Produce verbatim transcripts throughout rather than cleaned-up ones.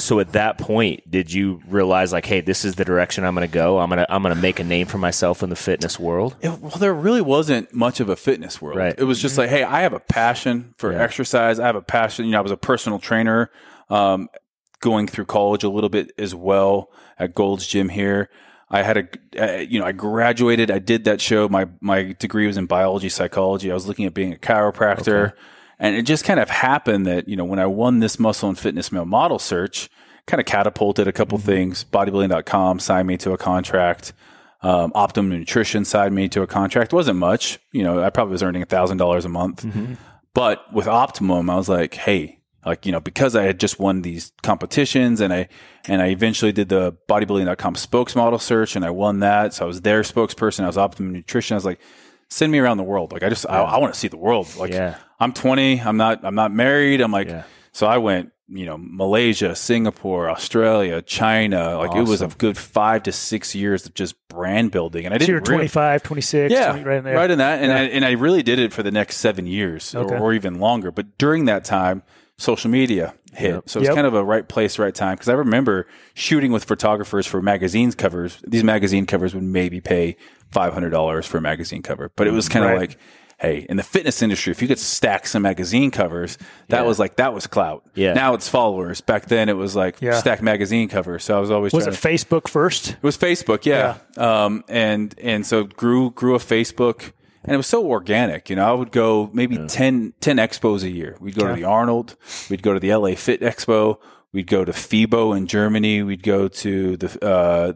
so at that point, did you realize like, hey, this is the direction I'm going to go? I'm going to I'm going to make a name for myself in the fitness world? It, well, there really wasn't much of a fitness world. Right. It was just like, hey, I have a passion for yeah. exercise. I have a passion. You know, I was a personal trainer um, going through college a little bit as well at Gold's Gym here. I had a, uh, you know, I graduated. I did that show. My my degree was in biology, psychology. I was looking at being a chiropractor. Okay. And it just kind of happened that, you know, when I won this muscle and fitness male model search, kind of catapulted a couple mm-hmm. things. bodybuilding dot com signed me to a contract. Um, Optimum Nutrition signed me to a contract. It wasn't much. You know, I probably was earning one thousand dollars a month. Mm-hmm. But with Optimum, I was like, hey, like, you know, because I had just won these competitions and I and I eventually did the bodybuilding dot com spokesmodel search and I won that. So I was their spokesperson. I was Optimum Nutrition. I was like, send me around the world. Like, I just, yeah. I, I want to see the world. Like, yeah. I'm twenty. I'm not, I'm not married. I'm like, yeah. so I went, you know, Malaysia, Singapore, Australia, China. Like, awesome. It was a good five to six years of just brand building. And I didn't. So you're twenty-five, twenty-six, yeah, twenty, right in there. Right in that. And, yeah. I, and I really did it for the next seven years okay. or, or even longer. But during that time, social media hit. Yep. So it's yep. kind of a right place, right time. Because I remember shooting with photographers for magazines covers. These magazine covers would maybe pay five hundred dollars for a magazine cover. But it was kind of right. like, hey, in the fitness industry, if you could stack some magazine covers, that yeah. was like, that was clout. Yeah. Now it's followers. Back then it was like yeah. stack magazine covers. So I was always Was it to, Facebook first? It was Facebook, yeah. yeah. Um, and, and so grew, grew a Facebook. And it was so organic, you know, I would go maybe yeah. ten, ten expos a year. We'd go yeah. to the Arnold. We'd go to the L A Fit Expo. We'd go to FIBO in Germany. We'd go to the uh,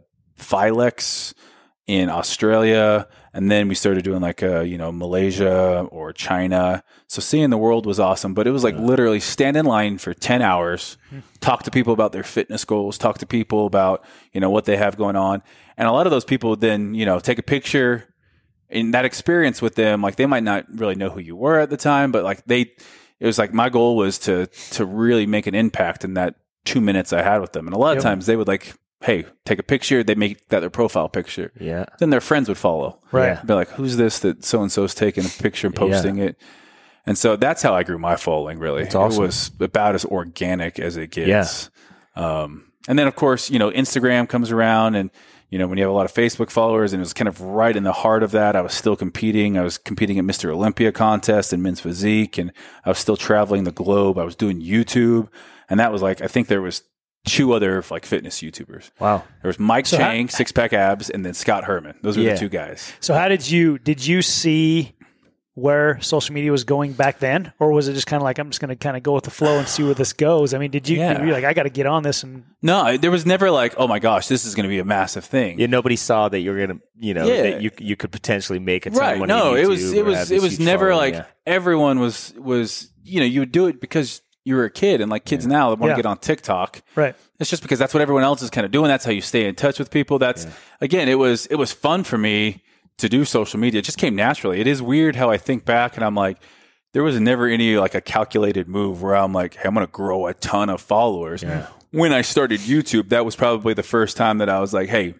Filex in Australia. And then we started doing like, uh, you know, Malaysia or China. So seeing the world was awesome. But it was like yeah. literally stand in line for ten hours, talk to people about their fitness goals, talk to people about, you know, what they have going on. And a lot of those people would then, you know, take a picture. In that experience with them, like they might not really know who you were at the time, but like they, it was like my goal was to to really make an impact in that two minutes I had with them. And a lot yep. of times they would like, hey, take a picture. They make that their profile picture. Yeah. Then their friends would follow. Right. Yeah. Be like, who's this that so and so's taking a picture and posting yeah. it? And so that's how I grew my following. Really, that's awesome. It was about as organic as it gets. Yeah. Um, and then of course, you know, Instagram comes around and. You know, when you have a lot of Facebook followers, and it was kind of right in the heart of that. I was still competing. I was competing at Mister Olympia contest and men's physique, and I was still traveling the globe. I was doing YouTube, and that was like, I think there was two other like fitness YouTubers. Wow. There was Mike so Chang, how, Six Pack Abs, and then Scott Herman. Those were yeah. the two guys. So how did you, did you see where social media was going back then? Or was it just kind of like, I'm just going to kind of go with the flow and see where this goes? I mean, did you, yeah. were you like, I got to get on this? And no, there was never like, oh my gosh, this is going to be a massive thing. Yeah, nobody saw that you were going to, you know, yeah. that you you could potentially make a ton right. of money. No, it was, it was, it was never like yeah. everyone was, was, you know, you would do it because you were a kid, and like kids yeah. now that want to yeah. get on TikTok. Right. It's just because that's what everyone else is kind of doing. That's how you stay in touch with people. That's yeah. again, it was, it was fun for me to do social media. It just came naturally. It is weird how I think back and I'm like, there was never any like a calculated move where I'm like, hey, I'm going to grow a ton of followers. Yeah. When I started YouTube, that was probably the first time that I was like, hey,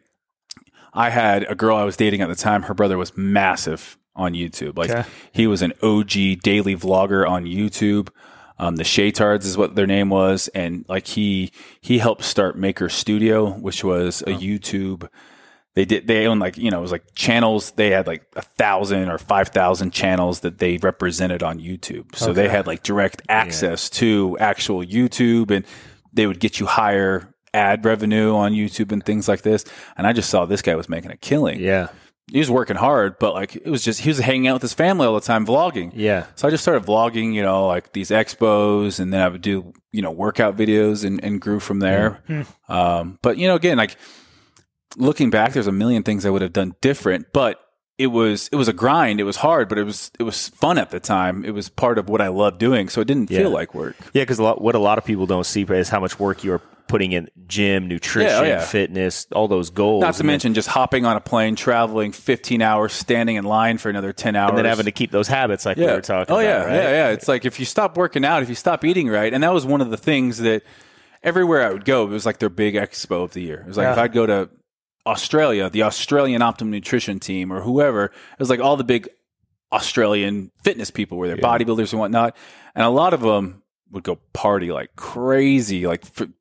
I had a girl I was dating at the time. Her brother was massive on YouTube. Like okay. he was an O G daily vlogger on YouTube. Um, the Shaytards is what their name was. And like he, he helped start Maker Studio, which was a oh. YouTube. They did, they own like, you know, it was like channels. They had like a thousand or five thousand channels that they represented on YouTube. So okay. they had like direct access yeah. to actual YouTube, and they would get you higher ad revenue on YouTube and things like this. And I just saw this guy was making a killing. Yeah. He was working hard, but like it was just, he was hanging out with his family all the time vlogging. Yeah. So I just started vlogging, you know, like these expos, and then I would do, you know, workout videos and, and grew from there. Mm-hmm. Um, but you know, again, like, looking back, there's a million things I would have done different, but it was, it was a grind. It was hard, but it was, it was fun at the time. It was part of what I loved doing. So it didn't yeah. feel like work. Yeah. Cause a lot, what a lot of people don't see is how much work you're putting in gym, nutrition, yeah, oh yeah. fitness, all those goals. Not to and mention then, just hopping on a plane, traveling fifteen hours, standing in line for another ten hours. And then having to keep those habits like yeah. we were talking oh, about. Yeah, right? yeah, yeah. It's like if you stop working out, if you stop eating right, and that was one of the things that everywhere I would go, it was like their big expo of the year. It was like yeah. if I'd go to Australia, the Australian Optimum Nutrition team or whoever, it was like all the big Australian fitness people were there, yeah. bodybuilders and whatnot. And a lot of them would go party like crazy, like for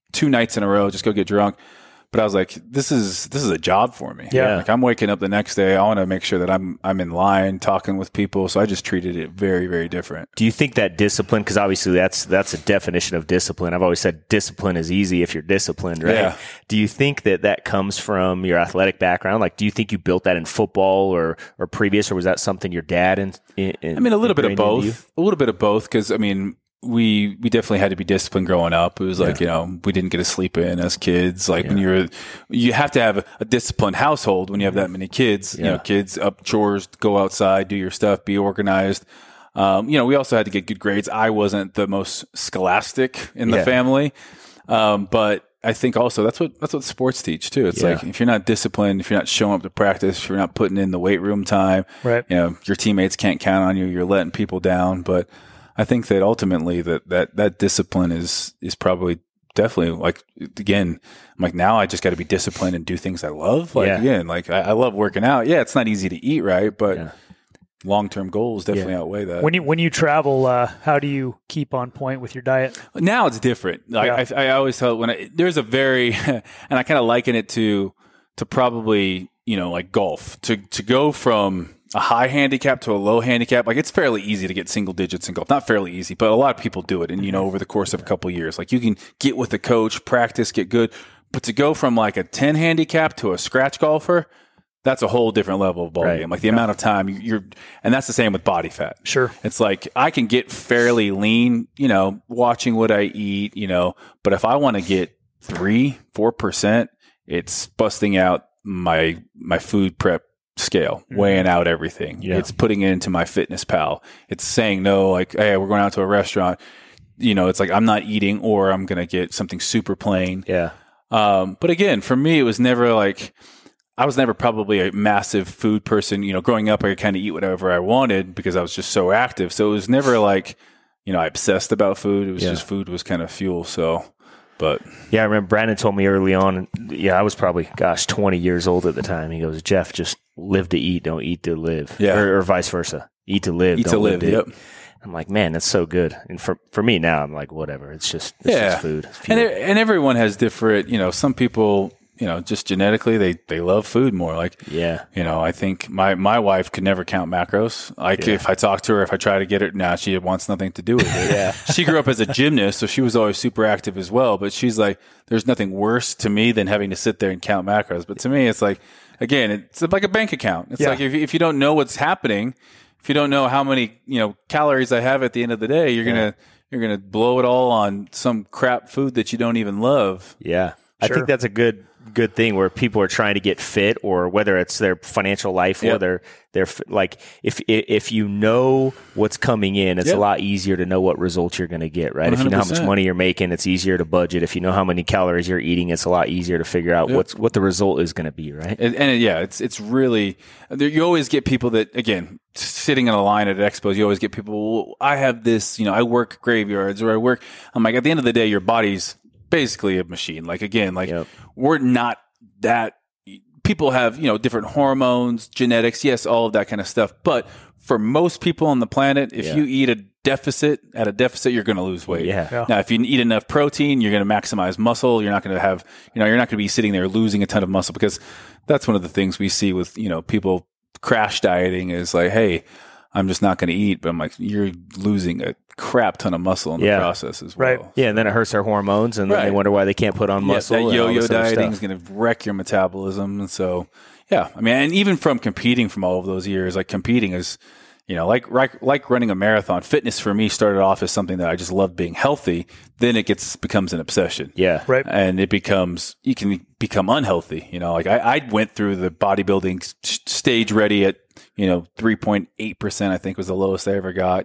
two nights in a row, just go get drunk. But I was like, this is this is a job for me. Yeah. Like I'm waking up the next day. I want to make sure that I'm I'm in line talking with people. So I just treated it very, very different. Do you think that discipline, because obviously that's that's a definition of discipline. I've always said discipline is easy if you're disciplined, right? Yeah. Do you think that that comes from your athletic background? Like, do you think you built that in football or or previous, or was that something your dad in, in I mean, a little bit of both. A little bit of both, because I mean, we we definitely had to be disciplined growing up. It was like, yeah. you know, we didn't get to sleep in as kids. Like yeah. when you're, you have to have a, a disciplined household when you have that many kids. Yeah. You know, kids up chores, go outside, do your stuff, be organized. Um, you know, we also had to get good grades. I wasn't the most scholastic in the yeah. family, um, but I think also that's what that's what sports teach too. It's yeah. like if you're not disciplined, if you're not showing up to practice, if you're not putting in the weight room time, right? You know, your teammates can't count on you. You're letting people down, but I think that ultimately that, that, that discipline is, is probably definitely like, again, I'm like, now I just got to be disciplined and do things I love. Like, yeah. again, like I, I love working out. Yeah. It's not easy to eat right, but yeah. long-term goals definitely yeah. outweigh that. When you, when you travel, uh, how do you keep on point with your diet? Now it's different. Like yeah. I, I always tell when I, there's a very, and I kind of liken it to, to probably, you know, like golf to, to go from a high handicap to a low handicap. Like it's fairly easy to get single digits in golf. Not fairly easy, but a lot of people do it. And, you know, over the course of a couple of years, like you can get with a coach, practice, get good. But to go from like a ten handicap to a scratch golfer, that's a whole different level of ball right. game. Like the yeah. amount of time you're, and that's the same with body fat. Sure. It's like I can get fairly lean, you know, watching what I eat, you know, but if I want to get three, four percent, it's busting out my, my food prep scale, weighing out everything. Yeah. It's putting it into my Fitness Pal. It's saying no, like, hey, we're going out to a restaurant. You know, it's like I'm not eating, or I'm going to get something super plain. Yeah. Um, but again, for me, it was never like, I was never probably a massive food person. You know, growing up, I could kind of eat whatever I wanted because I was just so active. So it was never like, you know, I obsessed about food. It was yeah. just food was kind of fuel. So, but yeah, I remember Brandon told me early on, yeah, I was probably, gosh, twenty years old at the time. He goes, Jeff, just live to eat, don't eat to live. Yeah. Or, or vice versa. Eat to live, eat don't to live. live Yep. to I'm like, man, that's so good. And for for me now, I'm like, whatever. It's just, it's yeah. just food. It's and, and everyone has different, you know, some people, you know, just genetically, they, they love food more. Like, yeah, you know, I think my, my wife could never count macros. Like yeah. if I talk to her, if I try to get her, nah, she wants nothing to do with it. yeah. She grew up as a gymnast, so she was always super active as well. But she's like, there's nothing worse to me than having to sit there and count macros. But to me, it's like, again, it's like a bank account. It's yeah. like if, if you don't know what's happening, if you don't know how many, you know, calories I have at the end of the day, you're yeah. going to, you're going to blow it all on some crap food that you don't even love. Yeah. Sure. I think that's a good good thing where people are trying to get fit, or whether it's their financial life yep. or their their like if if you know what's coming in, it's yep. a lot easier to know what results you're going to get, right? one hundred percent. If you know how much money you're making, it's easier to budget. If you know how many calories you're eating, it's a lot easier to figure out yep. what's what the result is going to be, right? And, and yeah, it's it's really you always get people that, again, sitting in a line at expos, you always get people, well, I have this, you know, I work graveyards or I work. I'm like, at the end of the day, your body's basically a machine. Like, again, like yep. we're not that, people have, you know, different hormones, genetics, yes, all of that kind of stuff. But for most people on the planet, if yeah. you eat a deficit, at a deficit, you're going to lose weight. Yeah. Yeah. Now, if you eat enough protein, you're going to maximize muscle. You're not going to have, you know, you're not going to be sitting there losing a ton of muscle, because that's one of the things we see with, you know, people crash dieting is like, hey, I'm just not going to eat. But I'm like, you're losing a crap ton of muscle in yeah. the process as well. Right. Yeah, and then it hurts their hormones, and then right. they wonder why they can't put on muscle. Yeah, that yo-yo dieting stuff. is going to wreck your metabolism. And so, yeah, I mean, and even from competing from all of those years, like competing is, you know, like, like, like running a marathon. Fitness for me started off as something that I just loved being healthy. Then it gets, becomes an obsession. Yeah. Right. And it becomes, you can become unhealthy. You know, like I, I went through the bodybuilding st- stage ready at, you know, three point eight percent, I think was the lowest I ever got.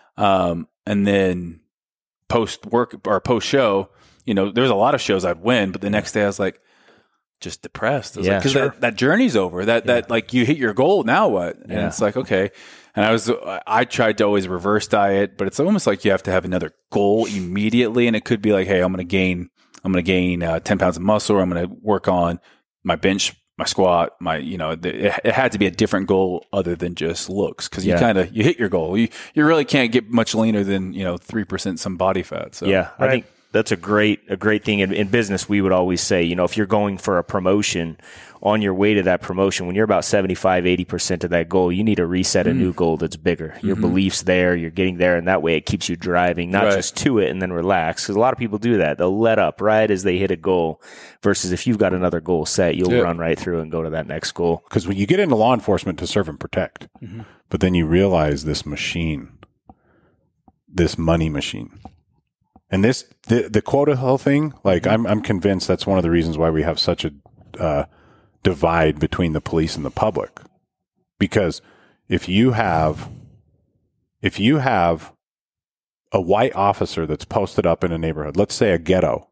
Um, and then post work or post show, you know, there was a lot of shows I'd win, but the next day I was like, just depressed. I was yeah, like, cause sure. that, that journey's over. That, yeah. that like you hit your goal. Now what? And yeah. it's like, okay. And I was, I tried to always reverse diet, but it's almost like you have to have another goal immediately. And it could be like, hey, I'm going to gain, I'm going to gain uh, ten pounds of muscle, or I'm going to work on my bench, my squat, my, you know, the, it, it had to be a different goal other than just looks. Cause you yeah. kind of, you hit your goal. You, you really can't get much leaner than, you know, three percent some body fat. So yeah, right. I think, that's a great a great thing in, in business. We would always say, you know, if you're going for a promotion, on your way to that promotion, when you're about seventy-five, eighty percent of that goal, you need to reset a mm. new goal that's bigger. Your mm-hmm. beliefs there, you're getting there, and that way it keeps you driving, not right. just to it and then relax. Because a lot of people do that. They'll let up right as they hit a goal, versus if you've got another goal set, you'll yeah. run right through and go to that next goal. Because when you get into law enforcement to serve and protect, mm-hmm. but then you realize this machine, this money machine, and this the, the quota hill thing, like mm-hmm. I'm I'm convinced that's one of the reasons why we have such a uh, divide between the police and the public. Because if you have if you have a white officer that's posted up in a neighborhood, let's say a ghetto,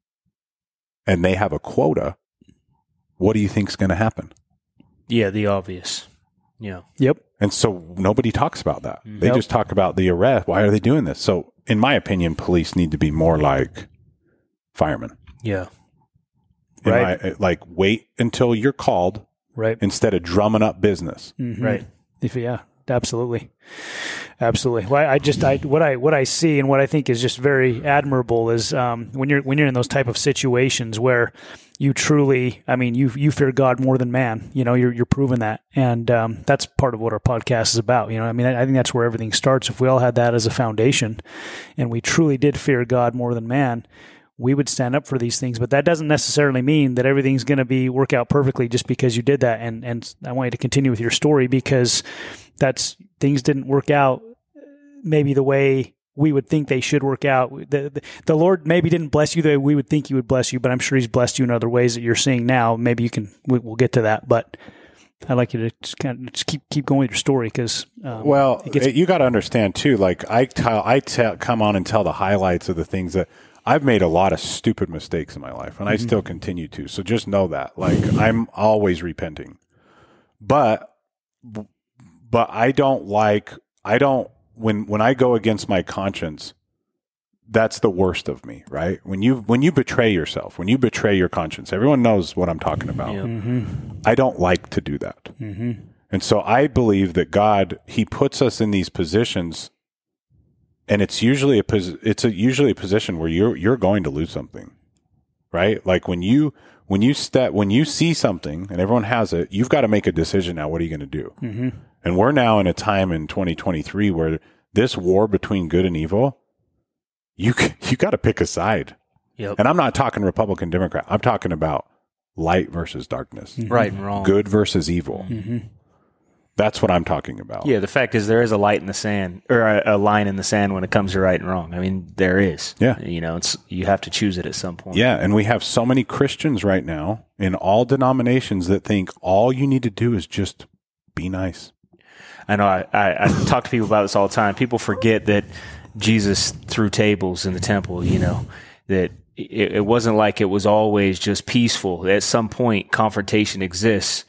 and they have a quota, what do you think is going to happen? Yeah, the obvious. Yeah. Yep. And so nobody talks about that. Mm-hmm. They yep. just talk about the arrest. Why are they doing this? So in my opinion, police need to be more like firemen. Yeah. In right. My, like wait until you're called, right, instead of drumming up business. Mm-hmm. Right. If yeah, absolutely, absolutely. Well, I just I what I what I see and what I think is just very admirable is um, when you're when you're in those type of situations where you truly, I mean, you you fear God more than man. You know, you're you're proving that, and um, that's part of what our podcast is about. You know, I mean, I, I think that's where everything starts. If we all had that as a foundation, and we truly did fear God more than man, we would stand up for these things. But that doesn't necessarily mean that everything's going to be work out perfectly just because you did that. And and I want you to continue with your story, because that's things didn't work out maybe the way we would think they should work out. The, the, the Lord maybe didn't bless you the way we would think he would bless you, but I'm sure he's blessed you in other ways that you're seeing now. Maybe you can, we, we'll get to that, but I'd like you to just kind of just keep keep going with your story, because um, well, it gets- you got to understand too. Like I tell, I tell, come on and tell the highlights of the things that I've made a lot of stupid mistakes in my life, and mm-hmm. I still continue to. So just know that, like, I'm always repenting, but but I don't like I don't when when I go against my conscience. That's the worst of me, right? When you when you betray yourself, when you betray your conscience, everyone knows what I'm talking about. Yeah. Mm-hmm. I don't like to do that, mm-hmm. and so I believe that God, He puts us in these positions. And it's usually a pos- it's a usually a position where you're you're going to lose something, right? Like when you when you step when you see something and everyone has it, you've got to make a decision now. What are you going to do? Mm-hmm. And we're now in a time in twenty twenty-three where this war between good and evil, you you got to pick a side. Yep. And I'm not talking Republican Democrat. I'm talking about light versus darkness, mm-hmm. right and wrong, good versus evil. Mm-hmm. That's what I'm talking about. Yeah, the fact is there is a light in the sand, or a, a line in the sand when it comes to right and wrong. I mean, there is. Yeah. You know, it's you have to choose it at some point. Yeah, and we have so many Christians right now in all denominations that think all you need to do is just be nice. I know. I, I, I talk to people about this all the time. People forget that Jesus threw tables in the temple, you know, that it, it wasn't like it was always just peaceful. At some point, confrontation exists,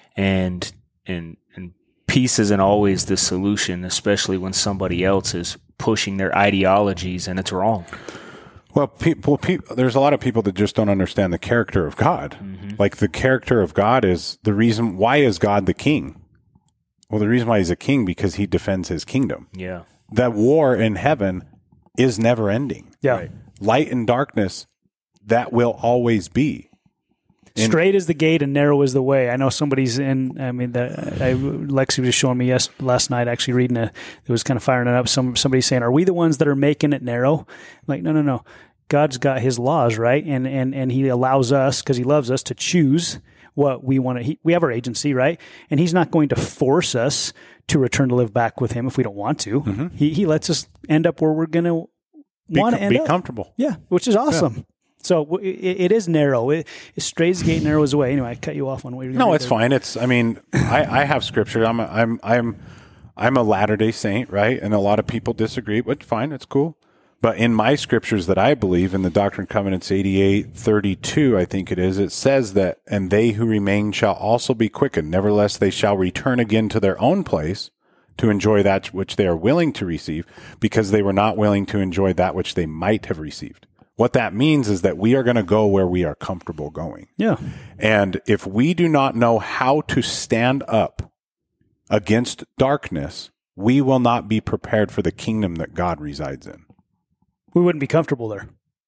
and and and peace isn't always the solution, especially when somebody else is pushing their ideologies and it's wrong. Well, people, people, there's a lot of people that just don't understand the character of God. Mm-hmm. Like the character of God is the reason, why is God the king? Well, the reason why he's a king, because he defends his kingdom. Yeah. That war in heaven is never ending. Yeah. Right. Light and darkness, that will always be. And straight is the gate and narrow is the way. I know somebody's in, I mean, the, I, Lexi was just showing me yes, last night, actually reading a, it was kind of firing it up. Some, somebody saying, are we the ones that are making it narrow? I'm like, no, no, no. God's got his laws, right? And, and, and he allows us, because he loves us, to choose what we want to, we have our agency, right? And he's not going to force us to return to live back with him if we don't want to. Mm-hmm. He, he lets us end up where we're going to want to end be up. comfortable. Yeah. Which is awesome. Yeah. So it, it is narrow. It, it strays the gate, narrows the way. Anyway, I cut you off on what you're going to No, it's there. Fine. It's, I mean, I, I have scripture. I'm, a, I'm, I'm, I'm a Latter-day Saint, right? And a lot of people disagree, but fine. It's cool. But in my scriptures that I believe, in the Doctrine and Covenants eighty-eight thirty-two, I think it is, it says that, and they who remain shall also be quickened. Nevertheless, they shall return again to their own place to enjoy that which they are willing to receive, because they were not willing to enjoy that which they might have received. What that means is that we are going to go where we are comfortable going. Yeah. And if we do not know how to stand up against darkness, we will not be prepared for the kingdom that God resides in. We wouldn't be comfortable there.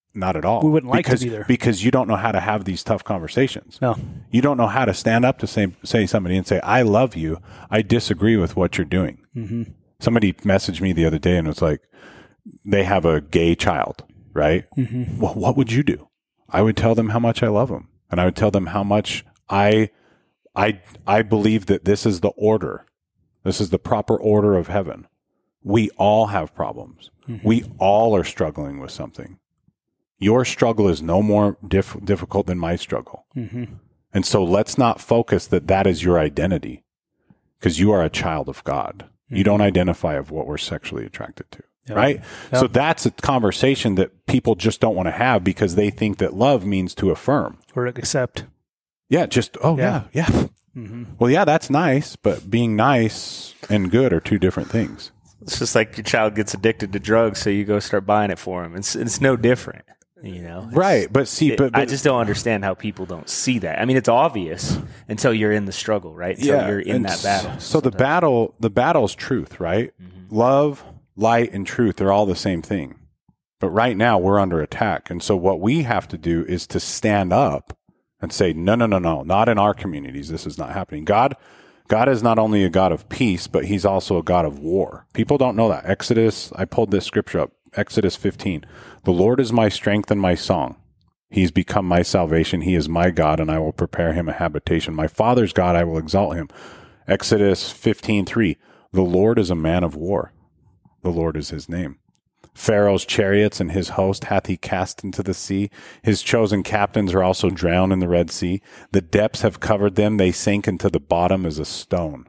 Not at all. We wouldn't like because, to be there. because you don't know how to have these tough conversations. No. You don't know how to stand up to say, say somebody and say, I love you. I disagree with what you're doing. Mm-hmm. Somebody messaged me the other day and was like, they have a gay child, right? Mm-hmm. Well, what would you do? I would tell them how much I love them. And I would tell them how much I, I, I believe that this is the order. This is the proper order of heaven. We all have problems. Mm-hmm. We all are struggling with something. Your struggle is no more diff- difficult than my struggle. Mm-hmm. And so let's not focus that that is your identity, because you are a child of God. Mm-hmm. You don't identify of what we're sexually attracted to, yep. right? Yep. So that's a conversation that people just don't want to have because they think that love means to affirm. Or accept. Yeah, just, oh, yeah, yeah. yeah. Mm-hmm. Well, yeah, that's nice, but being nice and good are two different things. It's just like your child gets addicted to drugs, so you go start buying it for him. It's, it's no different. You know, right? But see, but, but I just don't understand how people don't see that. I mean, it's obvious until you're in the struggle, right? Until yeah, you're in that battle. So sometimes. the battle, the battle's truth, right? Mm-hmm. Love, light, and truth, they're all the same thing. But right now we're under attack. And so what we have to do is to stand up and say, no, no, no, no, not in our communities. This is not happening. God, God is not only a God of peace, but he's also a God of war. People don't know that. Exodus, I pulled this scripture up, Exodus fifteen. The Lord is my strength and my song. He's become my salvation. He is my God, and I will prepare him a habitation. My father's God, I will exalt him. Exodus fifteen three. The Lord is a man of war. The Lord is his name. Pharaoh's chariots and his host hath he cast into the sea. His chosen captains are also drowned in the Red Sea. The depths have covered them. They sink into the bottom as a stone.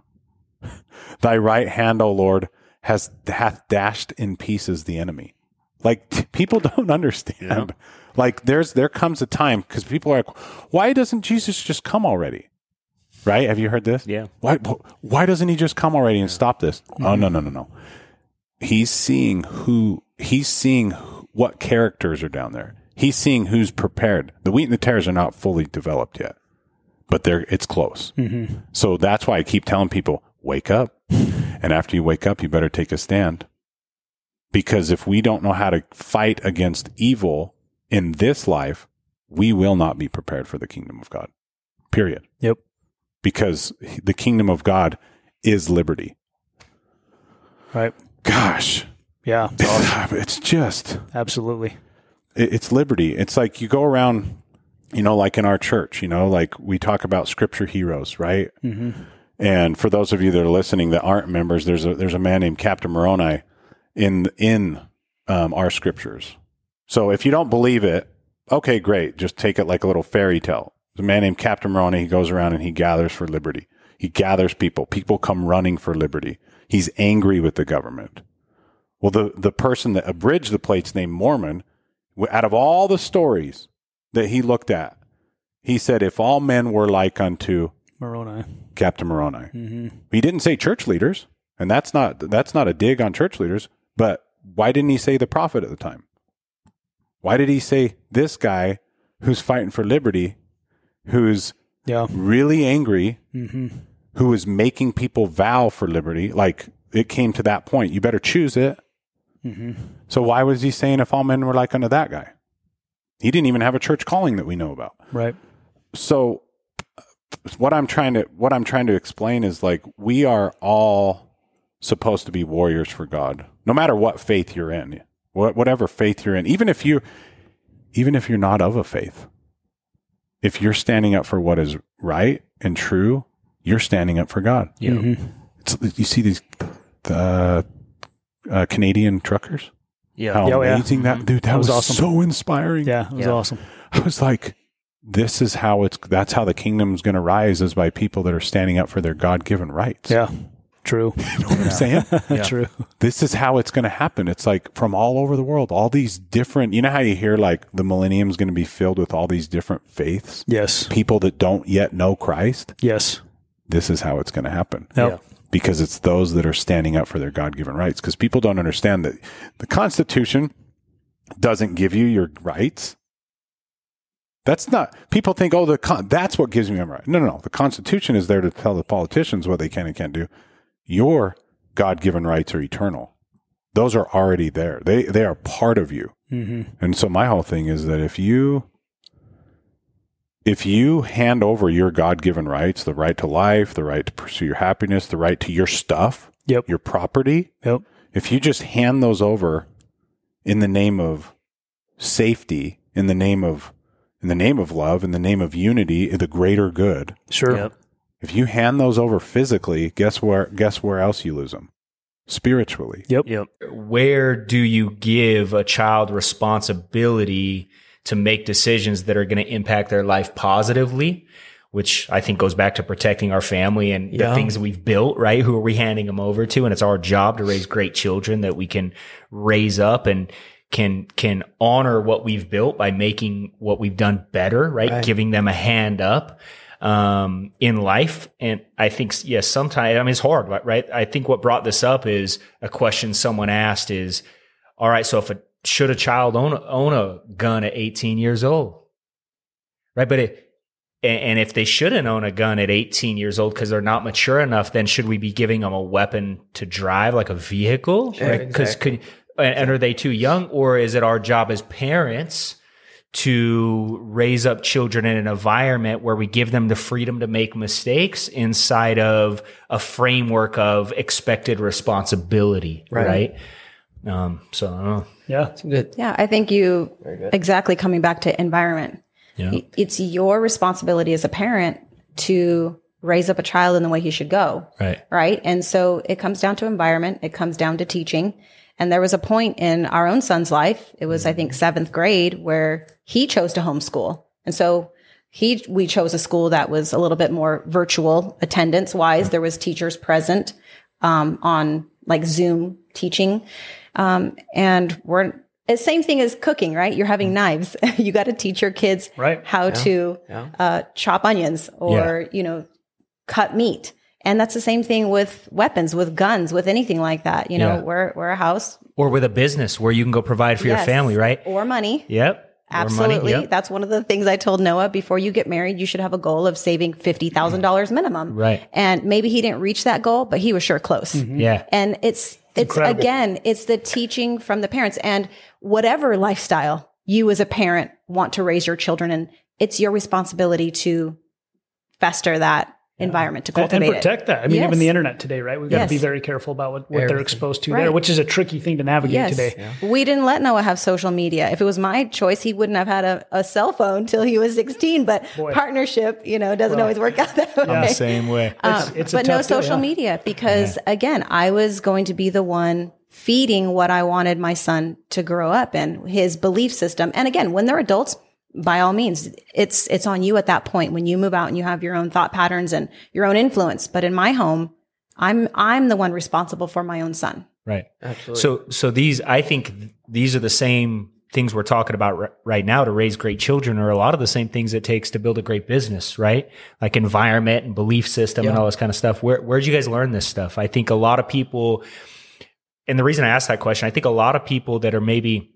Thy right hand, O Lord, has hath dashed in pieces the enemy. Like, t- people don't understand. Yeah. Like, there's there comes a time, because people are like, why doesn't Jesus just come already? Right? Have you heard this? Yeah. Why Why doesn't he just come already and stop this? Mm-hmm. Oh, no, no, no, no. He's seeing who, he's seeing what characters are down there. He's seeing who's prepared. The wheat and the tares are not fully developed yet, but they're it's close. Mm-hmm. So that's why I keep telling people, wake up. And after you wake up, you better take a stand. Because if we don't know how to fight against evil in this life, we will not be prepared for the kingdom of God. Period. Yep. Because the kingdom of God is liberty. Right. Gosh. Yeah. It's, awesome. It's just. Absolutely. It, it's liberty. It's like you go around, you know, like in our church, you know, like we talk about scripture heroes, right? Mm-hmm. And for those of you that are listening that aren't members, there's a, there's a man named Captain Moroni in in um, our scriptures. So if you don't believe it, okay, great. Just take it like a little fairy tale. There's a man named Captain Moroni. He goes around and he gathers for liberty. He gathers people. People come running for liberty. He's angry with the government. Well, the, the person that abridged the plates named Mormon, out of all the stories that he looked at, he said, if all men were like unto Moroni. Captain Moroni. Mm-hmm. He didn't say church leaders, and that's not that's not a dig on church leaders, but why didn't he say the prophet at the time? Why did he say this guy who's fighting for liberty, who's yeah. really angry, mm-hmm. who is making people vow for liberty? Like, it came to that point. You better choose it. Mm-hmm. So why was he saying if all men were like unto that guy? He didn't even have a church calling that we know about. Right. So what I'm trying to what I'm trying to explain is, like, we are all supposed to be warriors for God, no matter what faith you're in, whatever faith you're in. Even if you, even if you're not of a faith, if you're standing up for what is right and true, you're standing up for God. Yeah. Mm-hmm. It's, you see these uh, uh, Canadian truckers. Yeah. How yeah, amazing yeah. that dude! That, that was, was awesome. So inspiring. Yeah, it was yeah. awesome. I was like, this is how it's, that's how the kingdom's going to rise, is by people that are standing up for their God-given rights. Yeah. True. You know what yeah. I'm saying? Yeah. True. This is how it's going to happen. It's like from all over the world, all these different, you know how you hear like the millennium is going to be filled with all these different faiths? Yes. People that don't yet know Christ? Yes. This is how it's going to happen. Yep. Yeah. Because it's those that are standing up for their God-given rights. Because people don't understand that the Constitution doesn't give you your rights. That's not, people think, oh, the con- that's what gives me my right. No, no, no. The Constitution is there to tell the politicians what they can and can't do. Your God-given rights are eternal. Those are already there. They they are part of you. Mm-hmm. And so my whole thing is that if you, if you hand over your God-given rights, the right to life, the right to pursue your happiness, the right to your stuff, yep. your property, yep. if you just hand those over in the name of safety, in the name of, in the name of love, in the name of unity, the greater good. Sure. Yep. If you hand those over physically, guess where, guess where else you lose them? Spiritually. Yep. Yep. Where do you give a child responsibility to make decisions that are going to impact their life positively, which I think goes back to protecting our family and Yeah. the things that we've built, right? Who are we handing them over to? And it's our job to raise great children that we can raise up and can, can honor what we've built by making what we've done better, right? Right. Giving them a hand up, um, in life. And I think, yes, sometimes, I mean, it's hard, right? I think what brought this up is a question someone asked is, all right, so if a, should a child own, own a gun at eighteen years old? Right. But it, and if they shouldn't own a gun at eighteen years old because they're not mature enough, then should we be giving them a weapon to drive, like a vehicle? Yeah, right? Because exactly. could, and, and are they too young, or is it our job as parents to raise up children in an environment where we give them the freedom to make mistakes inside of a framework of expected responsibility, right? Right. Um, so I don't know. Yeah. Good. Yeah, I think you exactly coming back to environment. Yeah. Y- It's your responsibility as a parent to raise up a child in the way he should go. Right. Right. And so it comes down to environment. It comes down to teaching. And there was a point in our own son's life. It was, I think, seventh grade where he chose to homeschool. And so he, we chose a school that was a little bit more virtual attendance wise. There was teachers present, um, on like Zoom teaching. Um, and we're, it's same thing as cooking, right? You're having knives. You got to teach your kids Right. how Yeah. to, Yeah. uh, chop onions or, you know, cut meat. And that's the same thing with weapons, with guns, with anything like that. You know, Yeah. we're, we're a house. Or with a business where you can go provide for your Yes. family, right? Or money. Yep. Or Absolutely. money. Yep. That's one of the things I told Noah before you get married. You should have a goal of saving fifty thousand dollars minimum. Right. And maybe he didn't reach that goal, but he was sure close. Yeah. And it's, it's incredible. again, it's the teaching from the parents and whatever lifestyle you as a parent want to raise your children in, it's your responsibility to fester that environment, to And, and cultivate protect it. that. I mean, Yes. even the internet today, right? We've got to Yes. be very careful about what, what they're Everything. exposed to Right. there, which is a tricky thing to navigate Yes. today. We didn't let Noah have social media. If it was my choice, he wouldn't have had a, a cell phone till he was sixteen, but Boy. partnership, you know, doesn't always work out that way. Same way. Um, It's- it's a but no tough deal, social yeah. media because again, I was going to be the one feeding what I wanted my son to grow up in, his belief system. And again, when they're adults, by all means, it's, it's on you at that point when you move out and you have your own thought patterns and your own influence. But in my home, I'm, I'm the one responsible for my own son. Right. Absolutely. So, so these, I think these are the same things we're talking about r- right now to raise great children are a lot of the same things it takes to build a great business, right? Like environment and belief system and all this kind of stuff. Where, where'd you guys learn this stuff? I think a lot of people, and the reason I asked that question, I think a lot of people that are maybe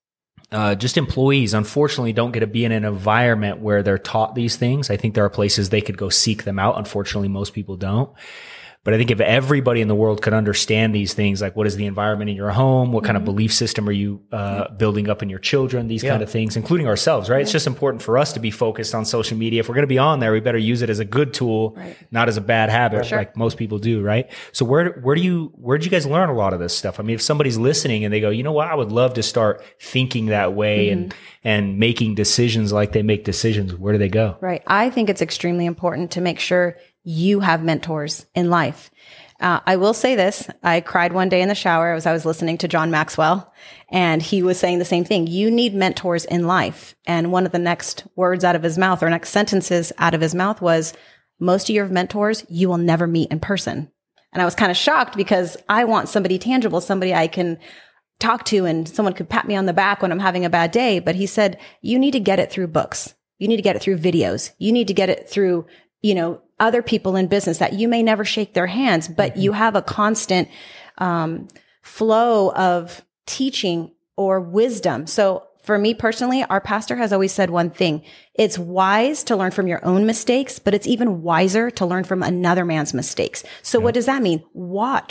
uh, just employees, unfortunately, don't get to be in an environment where they're taught these things. I think there are places they could go seek them out. Unfortunately, most people don't. But I think if everybody in the world could understand these things, like what is the environment in your home? What kind of belief system are you uh, building up in your children? These kind of things, including ourselves, right? It's just important for us to be focused on social media. If we're going to be on there, we better use it as a good tool, Right. not as a bad habit, Sure. like most people do, right? So where where do you where did you guys learn a lot of this stuff? I mean, if somebody's listening and they go, you know what, I would love to start thinking that way and and making decisions like they make decisions, where do they go? Right. I think it's extremely important to make sure you have mentors in life. Uh, I will say this. I cried one day in the shower as I was listening to John Maxwell, and he was saying the same thing. You need mentors in life. And one of the next words out of his mouth or next sentences out of his mouth was, most of your mentors you will never meet in person. And I was kind of shocked because I want somebody tangible, somebody I can talk to and someone could pat me on the back when I'm having a bad day. But he said, you need to get it through books. You need to get it through videos. You need to get it through, you know, other people in business that you may never shake their hands, but you have a constant, um, flow of teaching or wisdom. So for me personally, our pastor has always said one thing. It's wise to learn from your own mistakes, but it's even wiser to learn from another man's mistakes. So what does that mean? Watch.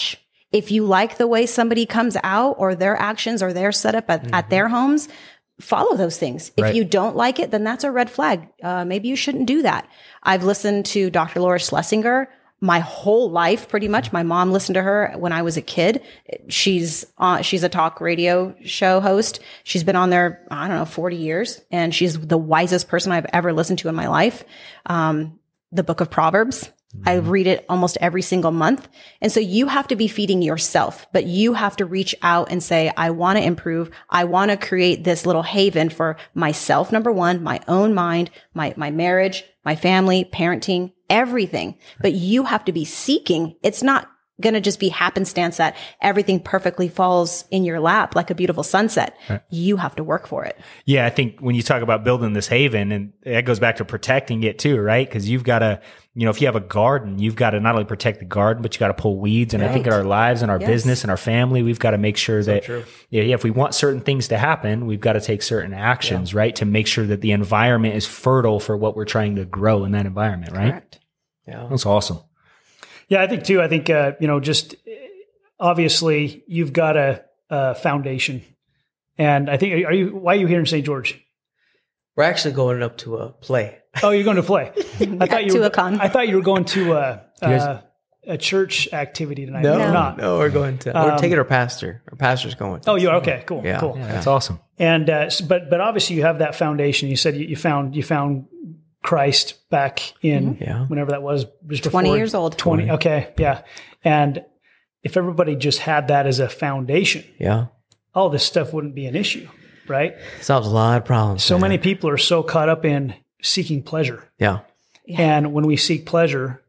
If you like the way somebody comes out or their actions or their setup at, mm-hmm. at their homes, follow those things. If right. you don't like it, then that's a red flag. Uh, maybe you shouldn't do that. I've listened to Doctor Laura Schlesinger my whole life, pretty much. My mom listened to her when I was a kid. She's uh, she's a talk radio show host. She's been on there, I don't know, forty years, and she's the wisest person I've ever listened to in my life. Um, the Book of Proverbs. I read it almost every single month. And so you have to be feeding yourself, but you have to reach out and say, I want to improve. I want to create this little haven for myself. Number one, my own mind, my, my marriage, my family, parenting, everything. But you have to be seeking. It's not going to just be happenstance that everything perfectly falls in your lap like a beautiful sunset. Right. You have to work for it. Yeah. I think when you talk about building this haven, and that goes back to protecting it too, right? Because you've got to, you know, if you have a garden, you've got to not only protect the garden, but you got to pull weeds. And right. I think in our lives and our yes. business and our family, we've got to make sure so that, true. yeah, if we want certain things to happen, we've got to take certain actions, yeah. right? To make sure that the environment is fertile for what we're trying to grow in that environment, right? Correct. Yeah. That's awesome. Yeah, I think too. I think, uh, you know, just obviously you've got a, a foundation. And I think, are you, why are you here in Saint George? We're actually going up to a play. Oh, you're going to play. I thought you to were, a con. I thought you were going to a, a, a church activity tonight. No, no, not. No, we're going to, um, we're taking our pastor. Our pastor's going. Oh, you are? Okay, cool. Yeah, cool. Yeah, that's awesome. And, uh, but, but obviously you have that foundation. You said you, you found, you found Christ back in mm-hmm. yeah. whenever that was, just twenty before, years old. twenty. Okay. Yeah. And if everybody just had that as a foundation, yeah, all this stuff wouldn't be an issue, right? Solves a lot of problems. So man. many people are so caught up in seeking pleasure. Yeah. yeah. And when we seek pleasure,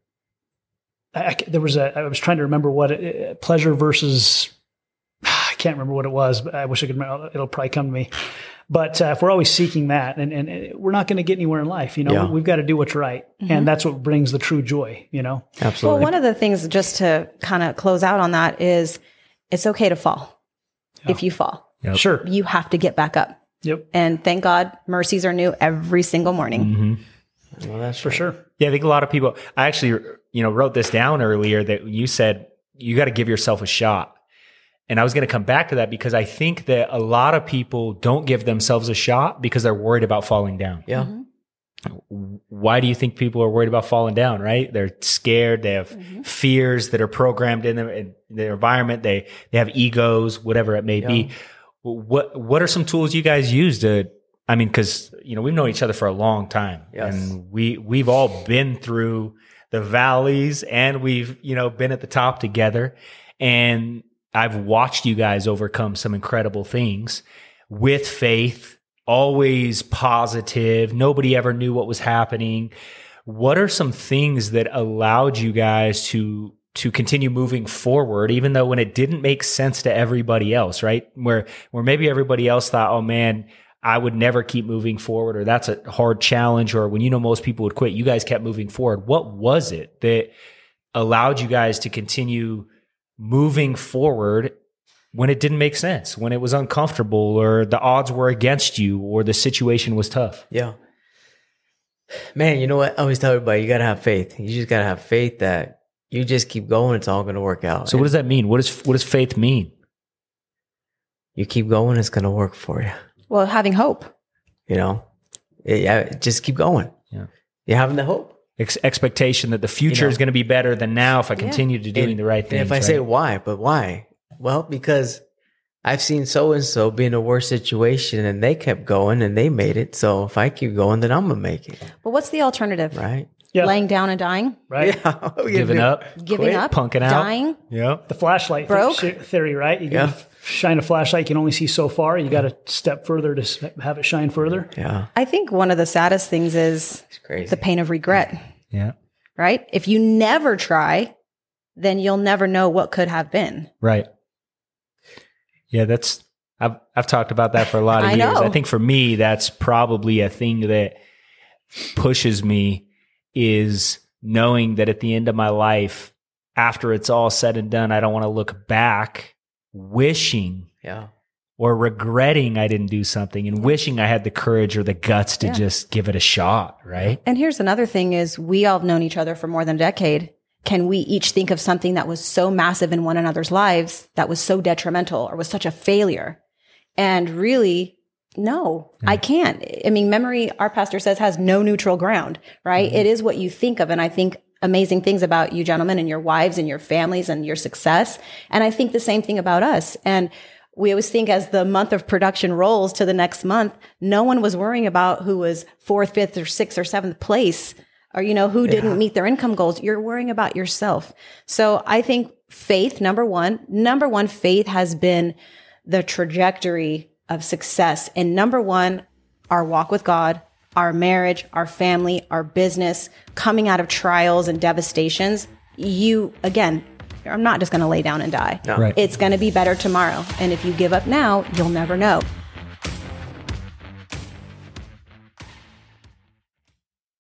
I, I, there was a, I was trying to remember what it, pleasure versus, I can't remember what it was, but I wish I could remember. It'll probably come to me. But uh, if we're always seeking that, and, and we're not going to get anywhere in life, you know, yeah. we've got to do what's right. Mm-hmm. And that's what brings the true joy, you know? Absolutely. Well, one of the things, just to kind of close out on that, is it's okay to fall. Yeah. If you fall. Yep. Sure. You have to get back up. Yep. And thank God mercies are new every single morning. Mm-hmm. Well, that's for sure. Yeah, I think a lot of people, I actually, you know, wrote this down earlier that you said you got to give yourself a shot. And I was going to come back to that because I think that a lot of people don't give themselves a shot because they're worried about falling down. Yeah. Mm-hmm. Why do you think people are worried about falling down, right? They're scared. They have mm-hmm. fears that are programmed in, them, in their environment. They, they have egos, whatever it may yeah. be. What, what are some tools you guys use to, I mean, cause, you know, we've known each other for a long time yes. and we, we've all been through the valleys and we've, you know, been at the top together. And I've watched you guys overcome some incredible things with faith, always positive. Nobody ever knew what was happening. What are some things that allowed you guys to to continue moving forward, even though when it didn't make sense to everybody else, right? Where where maybe everybody else thought, oh man, I would never keep moving forward, or that's a hard challenge, or when you know most people would quit, you guys kept moving forward. What was it that allowed you guys to continue moving forward when it didn't make sense, when it was uncomfortable, or the odds were against you, or the situation was tough? Yeah. Man, you know what? I always tell everybody, you got to have faith. You just got to have faith that you just keep going. It's all going to work out. So and what does that mean? What does, what does faith mean? You keep going, it's going to work for you. Well, having hope. You know, yeah, just keep going. Yeah. You're having the hope. Ex- expectation that the future you know, is going to be better than now if I continue yeah. to doing and, the right things. And if I right? say why, but why? Well, because I've seen so-and-so be in a worse situation and they kept going and they made it. So if I keep going, then I'm going to make it. But what's the alternative? Right. Yeah. Laying down and dying? Right. Yeah. Giving up. Giving Quit. up. Punking out. Dying. Yep. The flashlight Broke. th- theory, right? You Yeah. gotta shine a flashlight, you can only see so far. You got to step further to s- have it shine further. Yeah. I think one of the saddest things is It's crazy. the pain of regret, Yeah. right? If you never try, then you'll never know what could have been. Right. Yeah, that's I've I've talked about that for a lot of I years. know. I think for me, that's probably a thing that pushes me, is knowing that at the end of my life, after it's all said and done, I don't want to look back wishing Yeah. or regretting I didn't do something, and wishing I had the courage or the guts to Yeah. just give it a shot, right? And here's another thing is we all have known each other for more than a decade. can we each think of something that was so massive in one another's lives that was so detrimental or was such a failure? And really, no, yeah. I can't. I mean, memory, our pastor says, has no neutral ground, right? Mm-hmm. It is what you think of. And I think amazing things about you gentlemen and your wives and your families and your success. And I think the same thing about us. And we always think as the month of production rolls to the next month, no one was worrying about who was fourth, fifth, or sixth or seventh place, or, you know, who yeah. didn't meet their income goals. You're worrying about yourself. So I think faith, number one, number one, faith has been the trajectory of success. And number one, our walk with God, our marriage, our family, our business, coming out of trials and devastations. You, again, I'm not just going to lay down and die. No. Right. It's going to be better tomorrow. And if you give up now, you'll never know.